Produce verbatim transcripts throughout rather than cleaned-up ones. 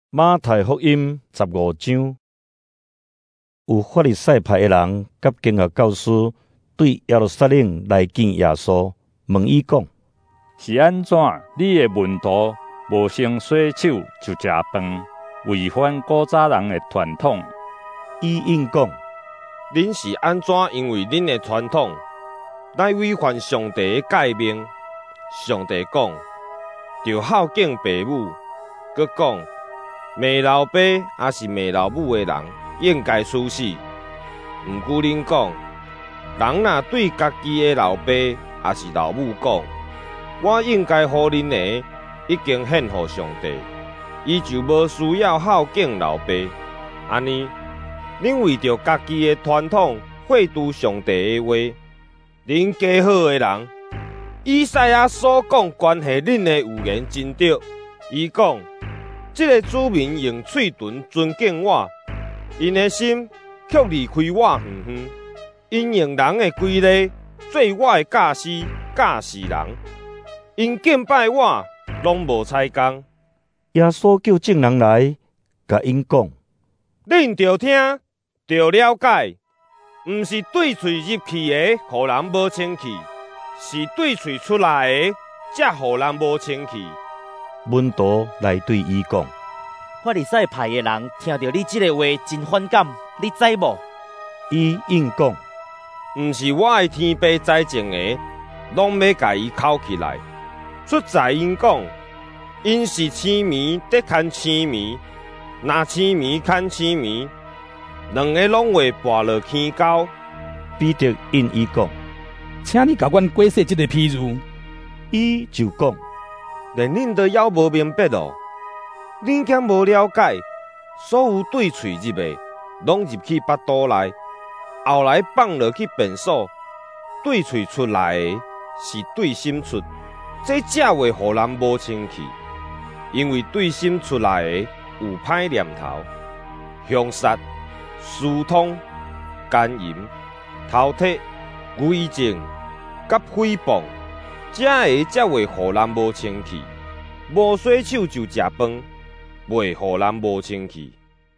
馬太福音十五章，有法利賽派的人甲經學教師對耶路撒冷來見耶穌，問伊講： 是安怎？你的門徒無先洗手就食飯，違反古早人的傳統？ 伊應講： 恁是安怎因為恁的傳統來違反上帝的誡命？上帝講：着孝敬父母，閣講罵老爸也是罵老母的人應該處死。毋過恁講，人若對家己的老爸也是老母講，我應該互恁的已經獻予上帝，伊就無需要孝敬老爸。安尼，恁為着家己的傳統廢除上帝的話。恁加好的人，以賽亞所講關係恁的預言真對。伊講：這個子民用嘴唇尊敬我，因的心卻離開我遠遠。因用人的規例做我的教師教示人，因敬拜我攏無采工。 耶穌叫眾人來，甲因講： 恁着聽，着了解，毋是對喙入去的，互人無清氣；是對喙出來的，才互人無清氣。 門徒來對伊講： 法利賽派的人聽到你這個話真反感，你知無？ 伊應講： 毋是我的天父栽種的，攏要甲伊扣起來。出在因講，因是青棉得牽青棉，若青棉牽青棉，兩個攏會跋落坑溝。 彼得因伊講： 請你甲阮解釋這個譬喻。 伊就講： 連恁都還無明白咯，恁竟無了解，所有對喙入的，攏入去腹肚內，後來放落去便所。對喙出來的，是對心出，這才會互人無清氣。因為對心出來的有歹念頭、凶殺、私通、奸淫、偷竊、偽證、甲誹謗，這個才會互人無清氣。無洗手就食飯，袂互人無清氣。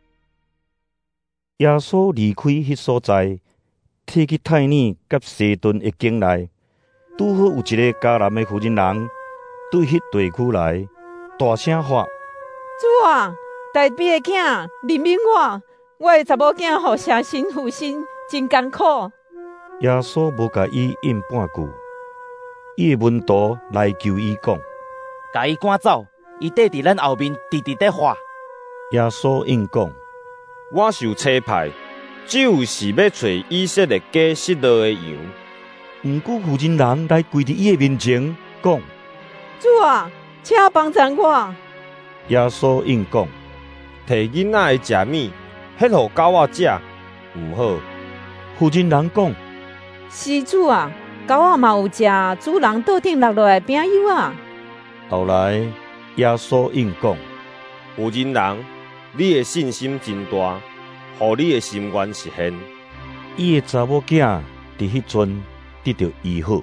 耶穌離開迄所在，摕去太爾甲西頓的境內，拄好有一個迦南的婦人人對迄地區來，大聲喊： 主啊，大比的囝憐憫我，我的查某囝互蛇神附身，真艱苦。 耶穌無甲伊應半句，伊的門徒來求伊講： 甲伊趕走，伊缀佇咱後面直直在喊。 耶穌應講： 我受差派，只有是要找以色列家失落的羊。 毋過婦人人來跪佇伊的面前，講： 主啊，請幫助我。 耶穌應講： 摕囡仔的食物，迄互狗仔食，毋好。 婦人人講： 是主啊，狗仔嘛有食主人桌頂落落來餅油啊。 後來耶穌應講： 婦人人，你的信心真大，互你的心願實現。 伊的查某囝佇迄陣得到醫好。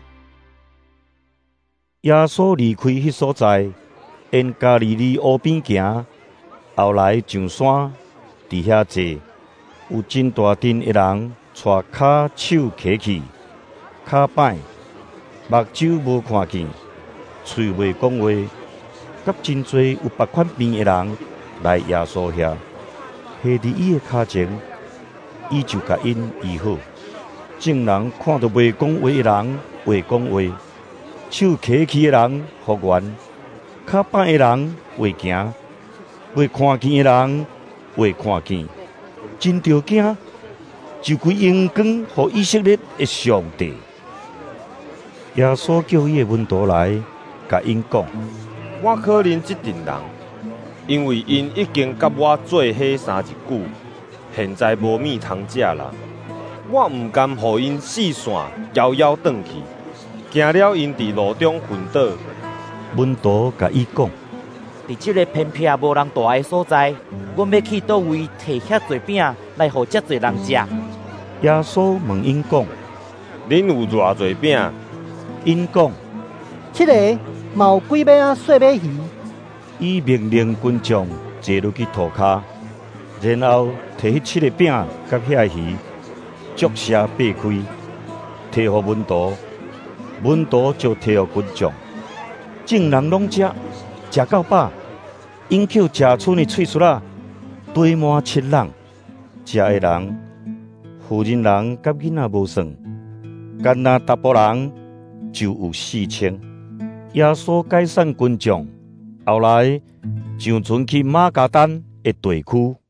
耶穌離開迄所在，沿加利利湖邊行，後來上山，佇遐坐，有真大陣的人帶骹手揢去，骹歹，目睭無看見，喙袂講話，甲真濟有別款病的人來耶穌遐，下佇伊的骹前，伊就甲因醫好。眾人看到袂講話的人會講話，手揢去的人復原，骹歹的人會行，袂看見的人會看見，真着驚，就歸榮光予以色列的上帝。耶穌叫伊的門徒來，甲因講： 我可憐這陣人，因為因已經甲我做伙三日久，現在無物通食啦。我毋甘互因四散夭夭轉去，驚了因佇路中昏倒。 門徒甲伊講： 佇這個偏僻無人住的所在，阮要去叨位摕遐濟餅來互遮濟人食？ 耶穌問因講： 恁有偌濟餅？ 因講： 七個，嘛有幾尾仔細尾魚。 伊命令群眾坐落去涂骹，然后摕迄七个饼甲遐鱼，逐舍掰开，摕互门徒，门徒就摕互群众，众人拢食，食到饱，因口食剩的喙齿啊，堆满七人。食的人，妇人人甲囡仔无算，干那达甫人就有四千。耶稣解散群众，后来上船去马加丹的地区。